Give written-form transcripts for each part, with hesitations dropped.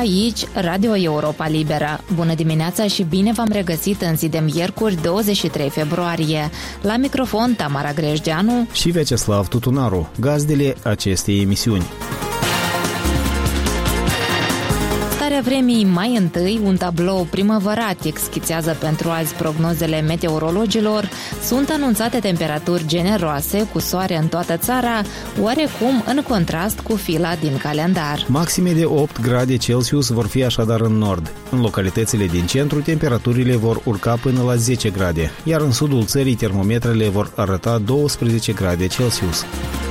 aici Radio Europa Liberă. Bună dimineața și bine v-am regăsit în zi de miercuri 23 februarie. La microfon Tamara Grejdeanu și Vyacheslav Tutunaru, gazdele acestei emisiuni. Starea vremii mai întâi, un tablou primăvăratic schițează pentru azi prognozele meteorologilor, sunt anunțate temperaturi generoase cu soare în toată țara, oarecum în contrast cu fila din calendar. Maxime de 8 grade Celsius vor fi așadar în nord. În localitățile din centru, temperaturile vor urca până la 10 grade, iar în sudul țării termometrele vor arăta 12 grade Celsius.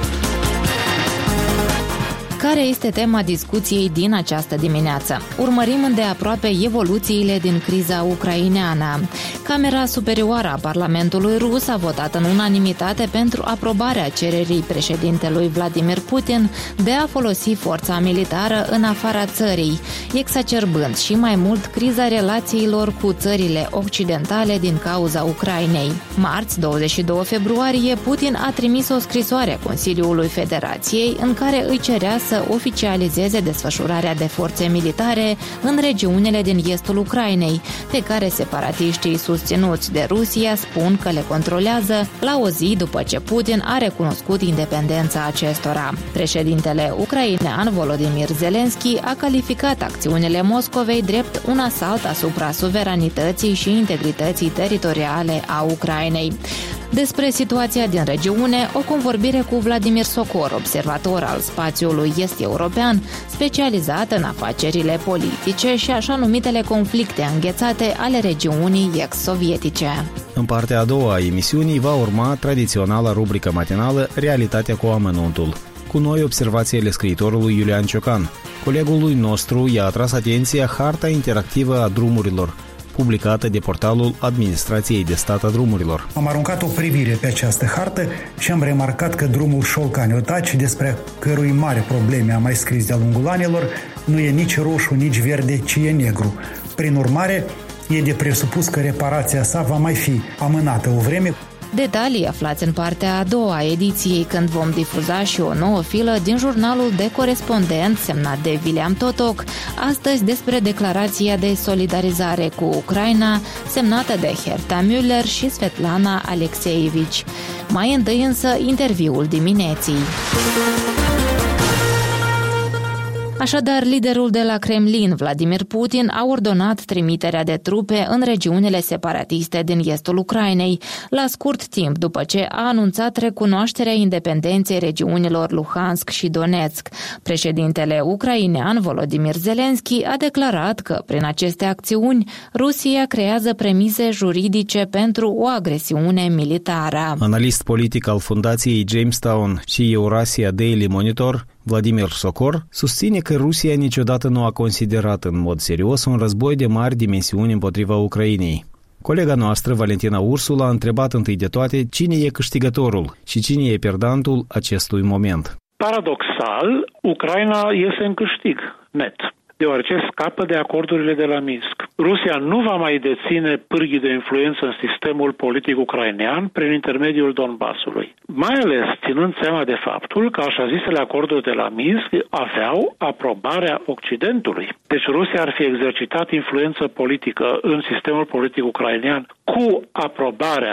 Care este tema discuției din această dimineață? Urmărim îndeaproape evoluțiile din criza ucraineană. Camera Superioară a Parlamentului Rus a votat în unanimitate pentru aprobarea cererii președintelui Vladimir Putin de a folosi forța militară în afara țării, exacerbând și mai mult criza relațiilor cu țările occidentale din cauza Ucrainei. Marți, 22 februarie, Putin a trimis o scrisoare Consiliului Federației în care îi cerea să oficializeze desfășurarea de forțe militare în regiunile din estul Ucrainei, pe care separatiștii susținuți de Rusia spun că le controlează la o zi după ce Putin a recunoscut independența acestora. Președintele ucrainean Volodymyr Zelensky a calificat acțiunile Moscovei drept un asalt asupra suveranității și integrității teritoriale a Ucrainei. Despre situația din regiune, o convorbire cu Vladimir Sokor, observator al spațiului est-european, specializat în afacerile politice și așa numitele conflicte înghețate ale regiunii ex-sovietice. În partea a doua a emisiunii va urma tradiționala rubrică matinală Realitatea cu amănuntul. Cu noi observațiile scriitorului Iulian Ciocan. Colegului nostru i-a atras atenția harta interactivă a drumurilor, publicată de portalul Administrației de Stat a Drumurilor. Am aruncat o privire pe această hartă și am remarcat că drumul Șolcani-Otaci, despre cărui mare probleme am mai scris de-a lungul anilor, nu e nici roșu, nici verde, ci e negru. Prin urmare, e de presupus că reparația sa va mai fi amânată o vreme. Detalii aflați în partea a doua a ediției, când vom difuza și o nouă filă din jurnalul de corespondent semnat de William Totoc, astăzi despre declarația de solidarizare cu Ucraina, semnată de Herta Müller și Svetlana Alexeievici. Mai întâi însă interviul dimineții. Așadar, liderul de la Kremlin, Vladimir Putin, a ordonat trimiterea de trupe în regiunile separatiste din estul Ucrainei, la scurt timp după ce a anunțat recunoașterea independenței regiunilor Luhansk și Donetsk. Președintele ucrainean Volodymyr Zelensky a declarat că, prin aceste acțiuni, Rusia creează premise juridice pentru o agresiune militară. Analist politic al Fundației Jamestown și Eurasia Daily Monitor, Vladimir Sokor, susține că Rusia niciodată nu a considerat în mod serios un război de mari dimensiuni împotriva Ucrainei. Colega noastră, Valentina Ursul, a întrebat întâi de toate cine e câștigătorul și cine e perdantul acestui moment. Paradoxal, Ucraina iese în câștig net, deoarece scapă de acordurile de la Minsk. Rusia nu va mai deține pârghii de influență în sistemul politic ucrainean prin intermediul Donbasului. Mai ales ținând seama de faptul că așa zisele acorduri de la Minsk aveau aprobarea Occidentului. Deci Rusia ar fi exercitat influență politică în sistemul politic ucrainean cu aprobarea